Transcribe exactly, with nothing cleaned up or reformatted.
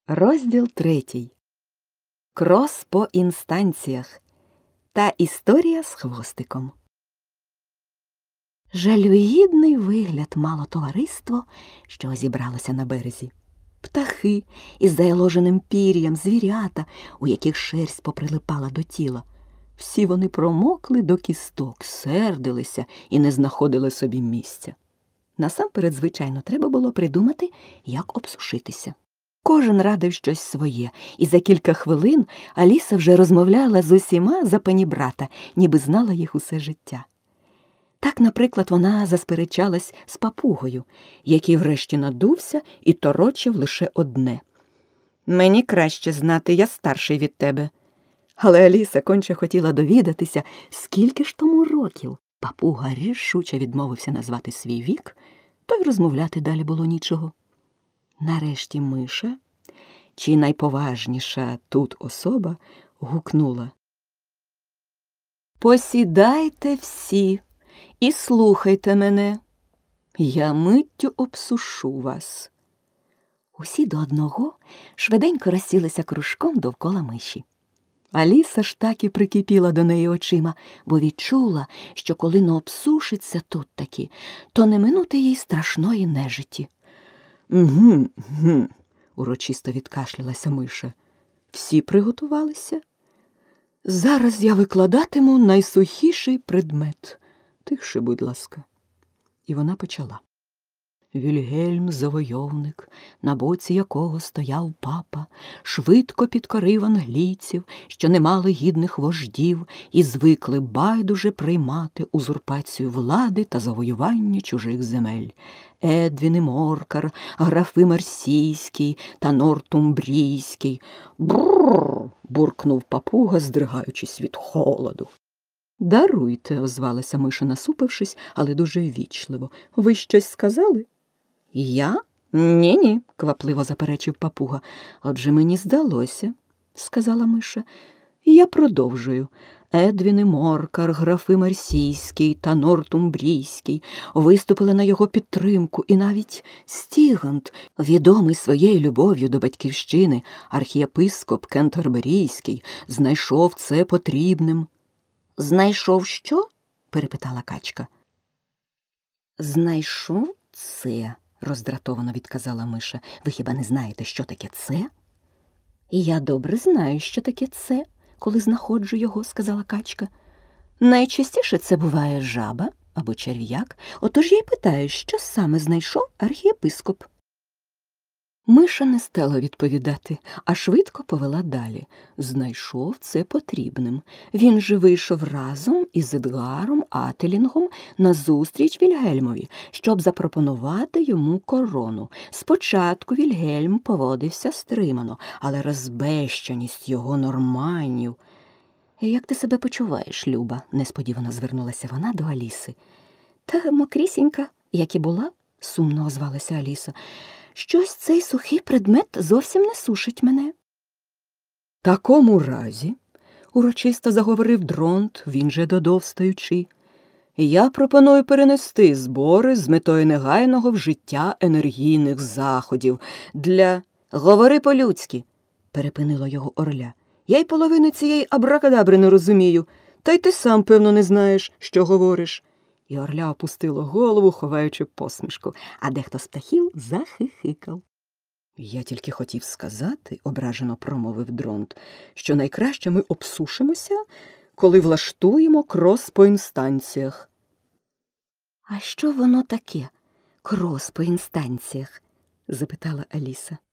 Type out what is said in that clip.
Розділ третій. Крос по інстанціях та історія з хвостиком. Жалюгідний вигляд мало товариство, що зібралося на березі. Птахи із заяложеним пір'ям, звірята, у яких шерсть поприлипала до тіла. Всі вони промокли до кісток, сердилися і не знаходили собі місця. Насамперед, звичайно, треба було придумати, як обсушитися. Кожен радив щось своє, і за кілька хвилин Аліса вже розмовляла з усіма за панібрата, ніби знала їх усе життя. Так, наприклад, вона засперечалась з папугою, який врешті надувся і торочив лише одне. «Мені краще знати, я старший від тебе». Але Аліса конче хотіла довідатися, скільки ж тому років. Папуга рішуче відмовився назвати свій вік, то й розмовляти далі було нічого. Нарешті миша, чи найповажніша тут особа, гукнула. «Посідайте всі і слухайте мене. Я миттю обсушу вас». Усі до одного швиденько розсілися кружком довкола миші. Аліса ж так і прикипіла до неї очима, бо відчула, що коли не обсушиться тут таки, то не минути їй страшної нежиті. «Угу, угу», – урочисто відкашлялася миша. «Всі приготувалися? Зараз я викладатиму найсухіший предмет. Тихше, будь ласка». І вона почала. Вільгельм Завойовник, на боці якого стояв папа, швидко підкорив англійців, що не мали гідних вождів і звикли байдуже приймати узурпацію влади та завоювання чужих земель. Едвін і Моркар, графи Мерсійський та Нортумбрійський. «Брррр!» – буркнув папуга, здригаючись від холоду. «Даруйте», – озвалася миша, насупившись, але дуже ввічливо. «Ви щось сказали?» «Я? Ні-ні», – квапливо заперечив папуга. «Отже, мені здалося», – сказала миша. «Я продовжую. Едвін і Моркар, графи Мерсійський та Нортумбрійський виступили на його підтримку, і навіть Стігант, відомий своєю любов'ю до батьківщини, архієпископ Кентерберійський, знайшов це потрібним». «Знайшов що?» – перепитала качка. «Знайшов це», – роздратовано відказала миша. «Ви хіба не знаєте, що таке це?» «Я добре знаю, що таке це, коли знаходжу його», – сказала качка. «Найчастіше це буває жаба або черв'як, отож я й питаю, що саме знайшов архієпископ». Миша не стала відповідати, а швидко повела далі. Знайшов це потрібним. Він же вийшов разом із Едгаром Ателінгом на зустріч Вільгельмові, щоб запропонувати йому корону. Спочатку Вільгельм поводився стримано, але розбещеність його норманнів. «Як ти себе почуваєш, Люба?» – несподівано звернулася вона до Аліси. «Та мокрісінька, як і була», – сумно озвалася Аліса. «Щось цей сухий предмет зовсім не сушить мене». «В такому разі», – урочисто заговорив Дронт, він же додов встаючи, «я пропоную перенести збори з метою негайного вжиття енергійних заходів для...» «Говори по-людськи», – перепинило його Орля. «Я й половини цієї абракадабри не розумію, та й ти сам, певно, не знаєш, що говориш». І Орля опустило голову, ховаючи посмішку, а дехто з птахів захихикав. «Я тільки хотів сказати», – ображено промовив Дронт, «що найкраще ми обсушимося, коли влаштуємо крос по інстанціях». «А що воно таке, крос по інстанціях?» – запитала Аліса.